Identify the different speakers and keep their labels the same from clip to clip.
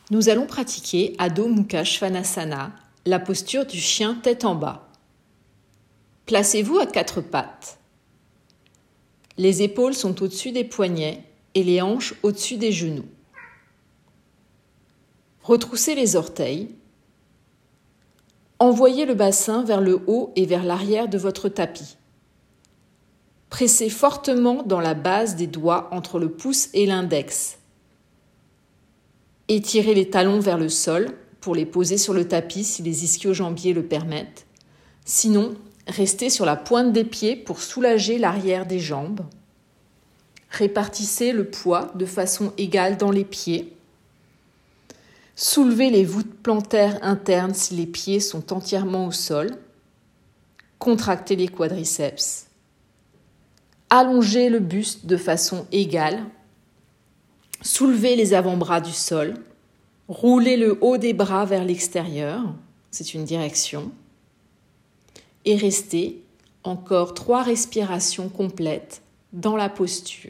Speaker 1: Nous allons pratiquer Adho Mukha Svanasana, la posture du chien tête en bas. Placez-vous à 4 pattes. Les épaules sont au-dessus des poignets et les hanches au-dessus des genoux. Retroussez les orteils. Envoyez le bassin vers le haut et vers l'arrière de votre tapis. Pressez fortement dans la base des doigts entre le pouce et l'index. Étirez les talons vers le sol pour les poser sur le tapis si les ischio-jambiers le permettent. Sinon, restez sur la pointe des pieds pour soulager l'arrière des jambes. Répartissez le poids de façon égale dans les pieds. Soulevez les voûtes plantaires internes si les pieds sont entièrement au sol. Contractez les quadriceps. Allongez le buste de façon égale. Soulevez les avant-bras du sol. Roulez le haut des bras vers l'extérieur. C'est une direction. Et restez encore 3 respirations complètes dans la posture.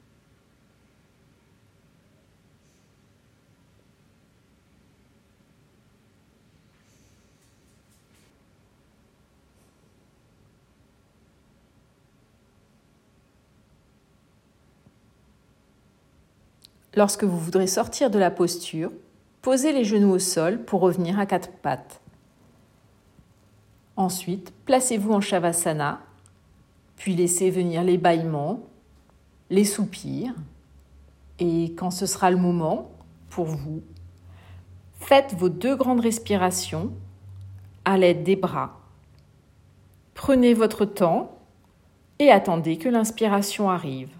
Speaker 1: Lorsque vous voudrez sortir de la posture, posez les genoux au sol pour revenir à 4 pattes. Ensuite, placez-vous en Shavasana, puis laissez venir les bâillements, les soupirs. Et quand ce sera le moment pour vous, faites vos 2 grandes respirations à l'aide des bras. Prenez votre temps et attendez que l'inspiration arrive.